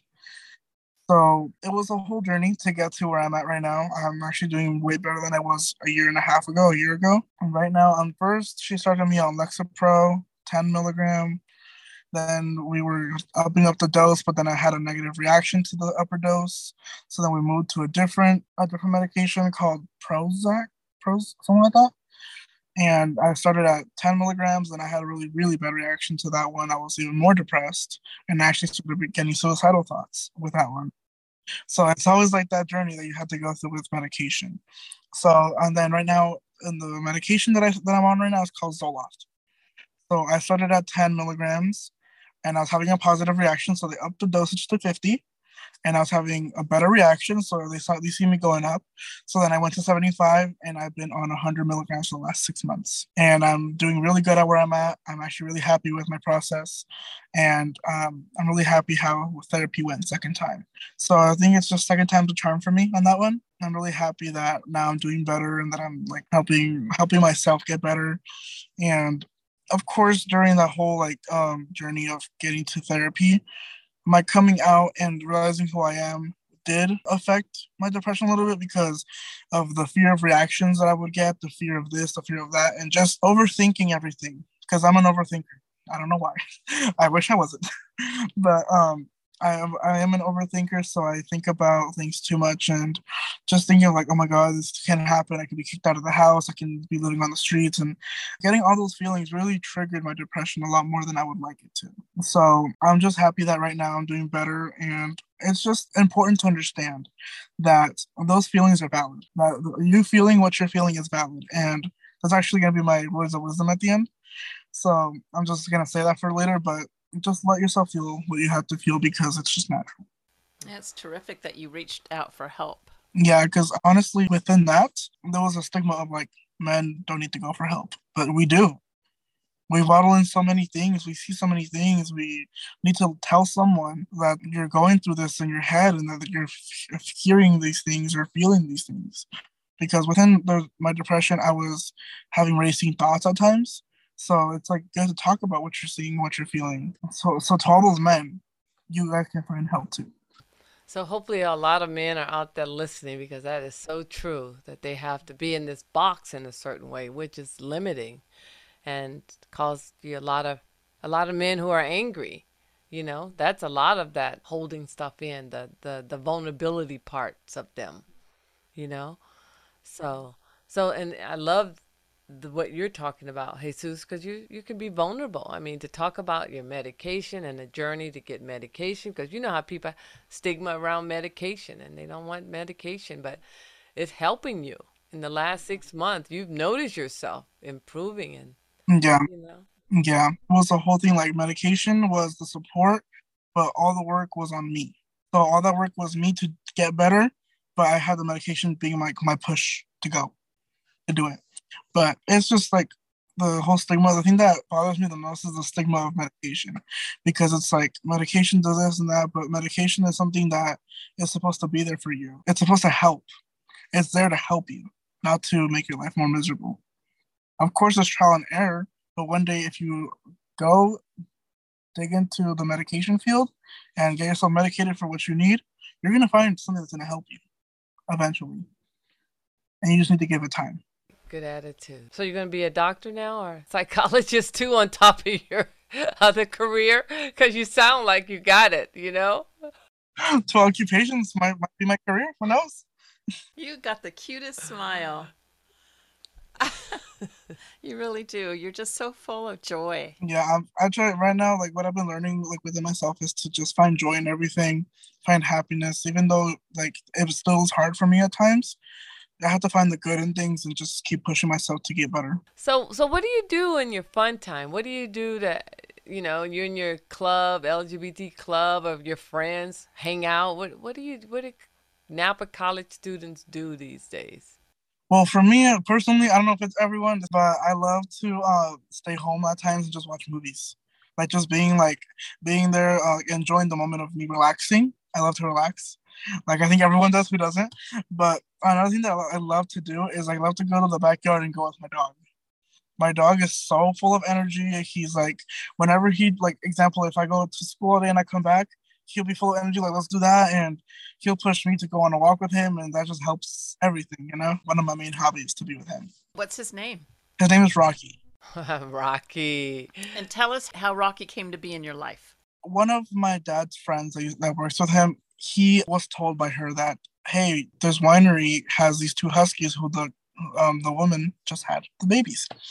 So it was a whole journey to get to where I'm at right now. I'm actually doing way better than I was a year ago. And right now, first, she started me on Lexapro, 10 milligram. Then we were upping up the dose, but then I had a negative reaction to the upper dose. So then we moved to a different medication called Prozac, something like that. And I started at 10 milligrams, and I had a really, really bad reaction to that one. I was even more depressed and actually started getting suicidal thoughts with that one. So it's always like that journey that you have to go through with medication. So, and then right now, in the medication that I'm on right now is called Zoloft. So I started at 10 milligrams, and I was having a positive reaction, so they upped the dosage to 50, and I was having a better reaction, so they see me going up. So then I went to 75, and I've been on 100 milligrams for the last 6 months, and I'm doing really good at where I'm at. I'm actually really happy with my process, and I'm really happy how therapy went second time. So I think it's just second time's a charm for me on that one. I'm really happy that now I'm doing better and that I'm like helping myself get better. And of course, during that whole journey of getting to therapy, my coming out and realizing who I am did affect my depression a little bit because of the fear of reactions that I would get, the fear of this, the fear of that, and just overthinking everything because I'm an overthinker. I don't know why. I wish I wasn't, but I am an overthinker, so I think about things too much and just thinking like, oh my God, this can happen. I could be kicked out of the house. I can be living on the streets, and getting all those feelings really triggered my depression a lot more than I would like it to. So I'm just happy that right now I'm doing better, and it's just important to understand that those feelings are valid. That you feeling what you're feeling is valid, and that's actually going to be my words of wisdom at the end. So I'm just going to say that for later, but just let yourself feel what you have to feel because it's just natural. It's terrific that you reached out for help. Yeah, because honestly, within that, there was a stigma of like, men don't need to go for help. But we do. We waddle in so many things. We see so many things. We need to tell someone that you're going through this in your head and that you're hearing these things or feeling these things. Because within my depression, I was having racing thoughts at times. So it's like good to talk about what you're seeing, what you're feeling. So to all those men, you guys can find help too. So hopefully a lot of men are out there listening because that is so true that they have to be in this box in a certain way, which is limiting and cause you a lot of men who are angry. You know, that's a lot of that holding stuff in, the vulnerability parts of them, you know. So and I love what you're talking about, Jesus, because you can be vulnerable. I mean, to talk about your medication and the journey to get medication, because you know how people stigma around medication and they don't want medication, but it's helping you. In the last 6 months, you've noticed yourself improving, and Yeah, you know. yeah. It was the whole thing. Like medication was the support, but all the work was on me. So all that work was me to get better, but I had the medication being my push to go to do it. But it's just like the whole stigma. The thing that bothers me the most is the stigma of medication, because it's like medication does this and that, but medication is something that is supposed to be there for you. It's supposed to help. It's there to help you, not to make your life more miserable. Of course, there's trial and error, but one day if you go dig into the medication field and get yourself medicated for what you need, you're gonna find something that's gonna help you eventually, and you just need to give it time. Good attitude. So you're going to be a doctor now or psychologist too on top of your other career? Because you sound like you got it, you know? 2 occupations might be my career. Who knows? You got the cutest smile. You really do. You're just so full of joy. Yeah, I try right now. Like what I've been learning, like within myself, is to just find joy in everything, find happiness, even though like it still is hard for me at times. I have to find the good in things and just keep pushing myself to get better. So what do you do in your fun time? What do you do to, you know, you're in your club, LGBT club of your friends, hang out? What do Napa College students do these days? Well, for me personally, I don't know if it's everyone, but I love to stay home at times and just watch movies. Like just being there, enjoying the moment of me relaxing. I love to relax. Like I think everyone does, who doesn't. But another thing that I love to do is I love to go to the backyard and go with my dog. My dog is so full of energy. He's like, whenever example, if I go to school all day and I come back, he'll be full of energy. Like, let's do that. And he'll push me to go on a walk with him. And that just helps everything, you know? One of my main hobbies is to be with him. What's his name? His name is Rocky. Rocky. And tell us how Rocky came to be in your life. One of my dad's friends that works with him, he was told by her that, hey, this winery has these 2 huskies who the woman just had the babies.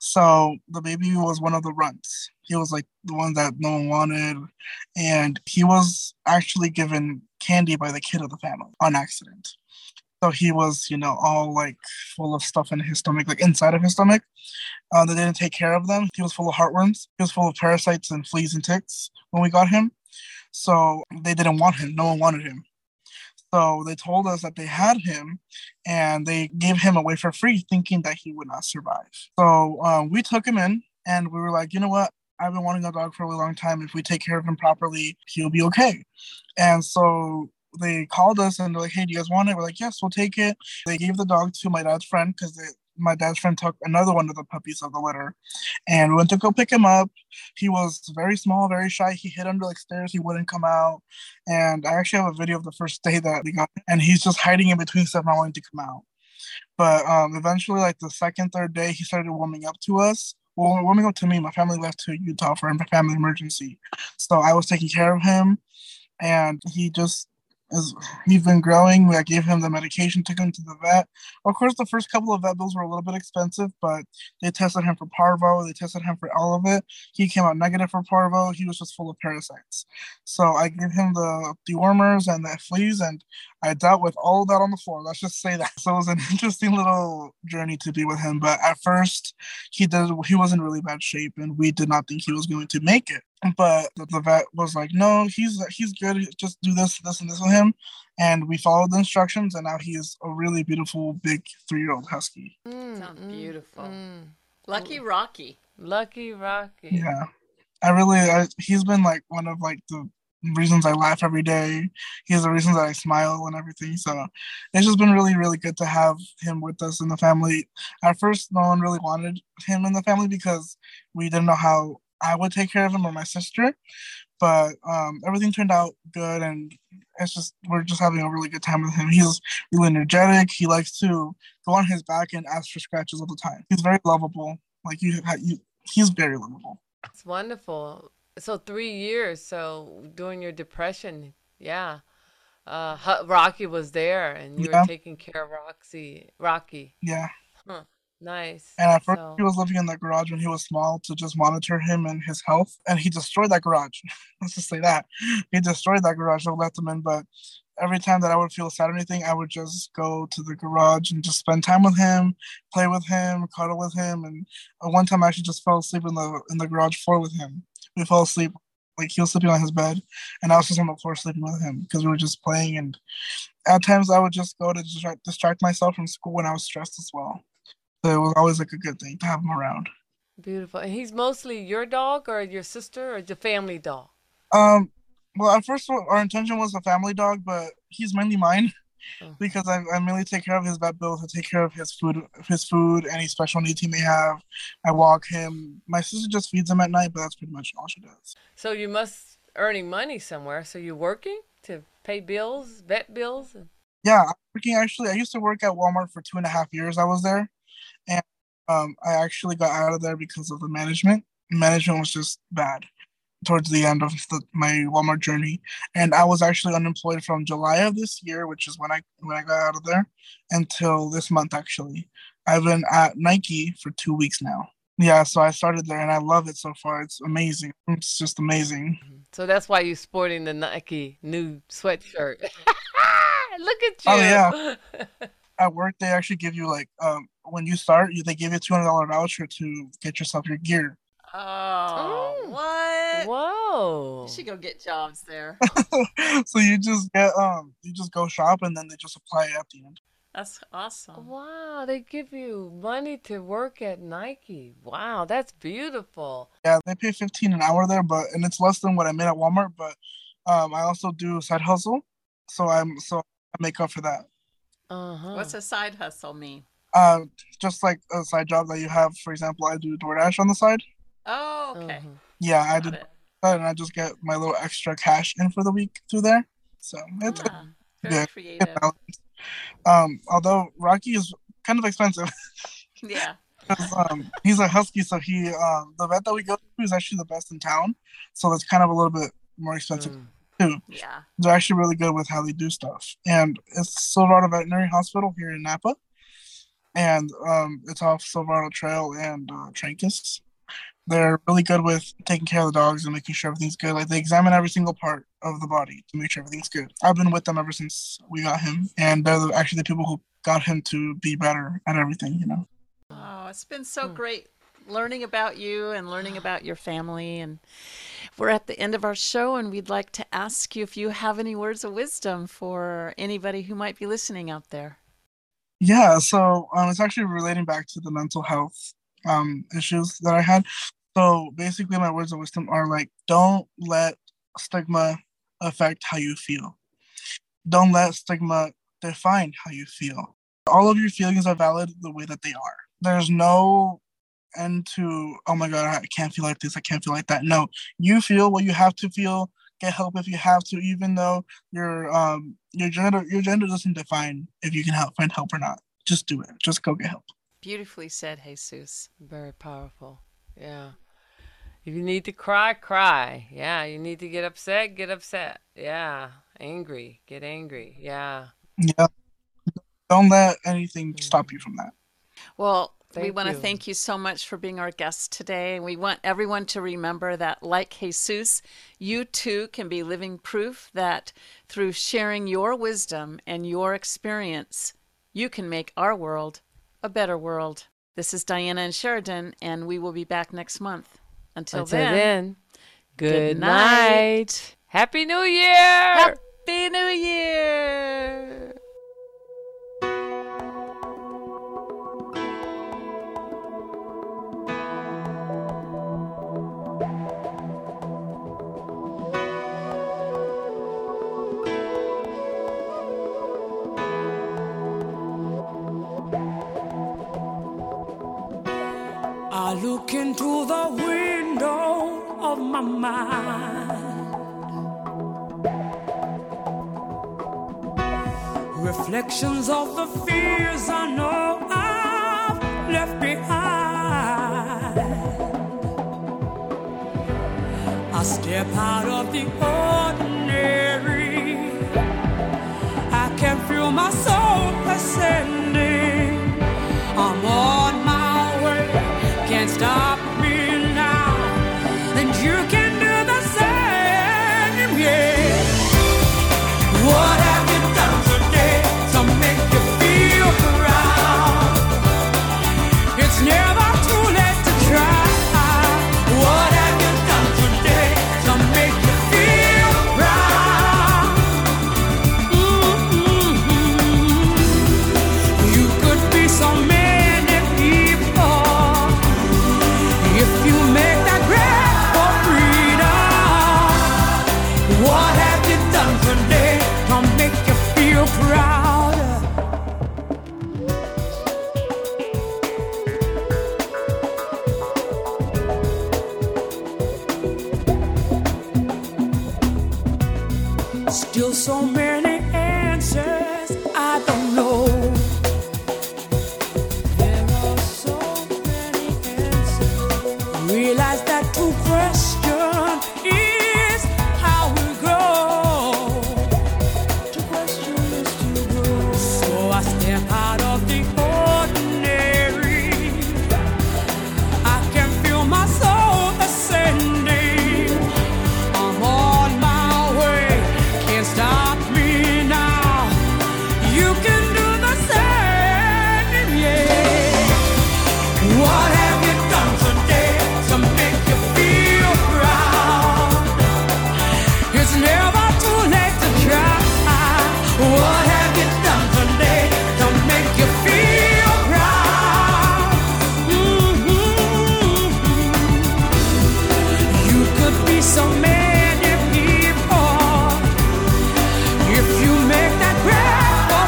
So the baby was one of the runts. He was like the one that no one wanted, and he was actually given candy by the kid of the family on accident. So he was, all like full of stuff in his stomach, like inside of his stomach. They didn't take care of them. He was full of heartworms. He was full of parasites and fleas and ticks when we got him. So they didn't want him. No one wanted him. So they told us that they had him and they gave him away for free, thinking that he would not survive. So we took him in and we were like, you know what? I've been wanting a dog for a really long time. If we take care of him properly, he'll be okay. And so they called us and they're like, hey, do you guys want it? We're like, yes, we'll take it. They gave the dog to my dad's friend because my dad's friend took another one of the puppies of the litter. And we went to go pick him up. He was very small, very shy. He hid under like stairs. He wouldn't come out. And I actually have a video of the first day that we got him, and he's just hiding in between stuff, not wanting to come out. But eventually, like the second, third day, he started warming up to us. Well, warming up to me. My family left to Utah for a family emergency. So I was taking care of him, and he's been growing. I gave him the medication, took him to the vet. Of course, the first couple of vet bills were a little bit expensive, but they tested him for parvo. They tested him for all of it. He came out negative for parvo. He was just full of parasites. So I gave him the dewormers and the fleas, and I dealt with all of that on the floor. Let's just say that. So it was an interesting little journey to be with him. But at first, he was in really bad shape, and we did not think he was going to make it. But the vet was like, no, he's good. Just do this, this, and this with him. And we followed the instructions, and now he is a really beautiful, big 3-year-old husky. Sounds beautiful. Lucky Rocky. Lucky Rocky. Yeah. He's been like one of like the reasons I laugh every day. He's the reason that I smile and everything. So it's just been really, really good to have him with us in the family. At first, no one really wanted him in the family because we didn't know how I would take care of him or my sister, but everything turned out good, and we're just having a really good time with him. He's really energetic. He likes to go on his back and ask for scratches all the time. He's very lovable. Like he's very lovable. It's wonderful. So 3 years. So during your depression, yeah, Rocky was there, and you were taking care of Rocky. Yeah. Huh. Nice. And at first, he was living in the garage when he was small to just monitor him and his health. And he destroyed that garage. Let's just say that. He destroyed that garage. I let him in. But every time that I would feel sad or anything, I would just go to the garage and just spend time with him, play with him, cuddle with him. And one time I actually just fell asleep in the garage floor with him. We fell asleep. Like he was sleeping on his bed, and I was just on the floor sleeping with him because we were just playing. And at times I would just go to distract myself from school when I was stressed as well. So it was always like a good thing to have him around. Beautiful. And he's mostly your dog or your sister or the family dog? Well, at first our intention was a family dog, but he's mainly mine because I mainly take care of his vet bills. I take care of his food, any special needs he may have. I walk him. My sister just feeds him at night, but that's pretty much all she does. So you must earning money somewhere. So you're working to pay bills, vet bills? Yeah, I'm working actually. I used to work at Walmart for 2.5 years. I was there. And I actually got out of there because of the management. Management was just bad towards the end of my Walmart journey. And I was actually unemployed from July of this year, which is when I got out of there, until this month, actually. I've been at Nike for 2 weeks now. Yeah, so I started there, and I love it so far. It's amazing. It's just amazing. So that's why you're sporting the Nike new sweatshirt. Look at you. Oh, yeah. At work, they actually give you like when you start, they give you a $200 voucher to get yourself your gear. Oh, what? Whoa! You should go get jobs there. So you just go shop, and then they just apply it at the end. That's awesome. Wow, they give you money to work at Nike. Wow, that's beautiful. Yeah, they pay $15 an hour there, and it's less than what I made at Walmart. But I also do a side hustle, so I make up for that. What's a side hustle mean? Just like a side job that you have. For example, I do DoorDash on the side. Oh, okay. Yeah, I did that, and I just get my little extra cash in for the week through there. So it's very creative. Although Rocky is kind of expensive. Yeah. He's a husky, so the vet that we go to is actually the best in town. So it's kind of a little bit more expensive. Too. Yeah. They're actually really good with how they do stuff. And it's Silverado Veterinary Hospital here in Napa. and it's off Silverado Trail and Trancas. They're really good with taking care of the dogs and making sure everything's good. Like, they examine every single part of the body to make sure everything's good. I've been with them ever since we got him, and they're actually the people who got him to be better at everything, you know. Oh, it's been so great learning about you and learning about your family. And we're at the end of our show, and we'd like to ask you if you have any words of wisdom for anybody who might be listening out there. Yeah, so it's actually relating back to the mental health issues that I had. So basically, my words of wisdom are like, don't let stigma affect how you feel. Don't let stigma define how you feel. All of your feelings are valid the way that they are. There's no end to, oh my God, I can't feel like this, I can't feel like that. No, you feel what you have to feel. Get help if you have to, even though your gender doesn't define if you can find help or not. Just do it. Just go get help. Beautifully said, Jesus. Very powerful. Yeah. If you need to cry, cry. Yeah. You need to get upset, get upset. Yeah. Angry, get angry. Yeah. Yeah. Don't let anything stop you from that. Well, we Thank want to you. thank you so much for being our guest today. We want everyone to remember that, like Jesus, you too can be living proof that through sharing your wisdom and your experience, you can make our world a better world. This is Diana and Sheridan, and we will be back next month. Until then, good night. night. Happy New Year. Happy New Year! I look into the window of my mind, reflections of the fears I know I've left behind. I step out of the ordinary, I can feel my soul ascending. I'm on my way, can't stop me now, and you can do the same, yeah. What have you done today to make you feel proud? It's never too late to try. What have you done today to make you feel proud? You could be so many people if you make that grab for freedom. What have you done today to make you feel proud? Still so many answers I don't know. There are so many answers. Realize that to question is how we grow. To question is to grow. So I step out of the ordinary. I can feel my soul ascending. I'm on my way, can't stop me now. You can do the same, yeah. What have you done today to make you feel proud? It's never too late to try. What have you done today to make you feel proud? You could be so many people if you make that grab for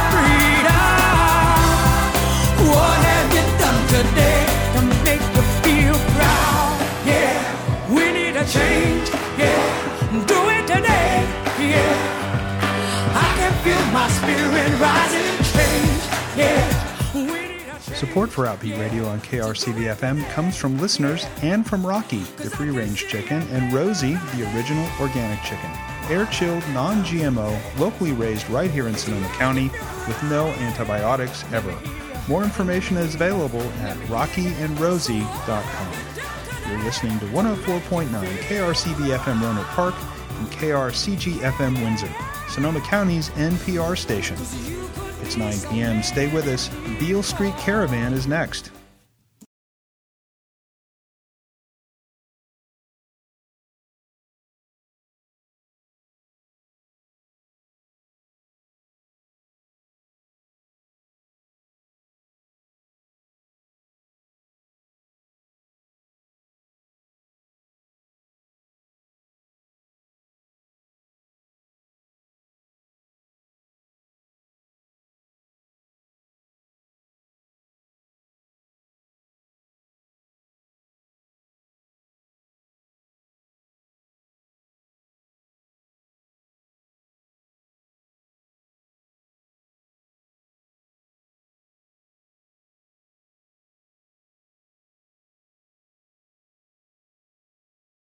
freedom. What have you done today to make you feel proud? Yeah, we need a change. Yeah, do it today. Yeah, I can feel my spirit rising and change. Yeah, we need a change. Support for Outbeat Radio on KRCV-FM comes from listeners and from Rocky, the free-range chicken, and Rosie, the original organic chicken. Air-chilled, non-GMO, locally raised right here in Sonoma County with no antibiotics ever. More information is available at rockyandrosie.com. You're listening to 104.9 KRCB FM Roanoke Park and KRCG FM Windsor, Sonoma County's NPR station. It's 9 p.m. Stay with us. Beale Street Caravan is next.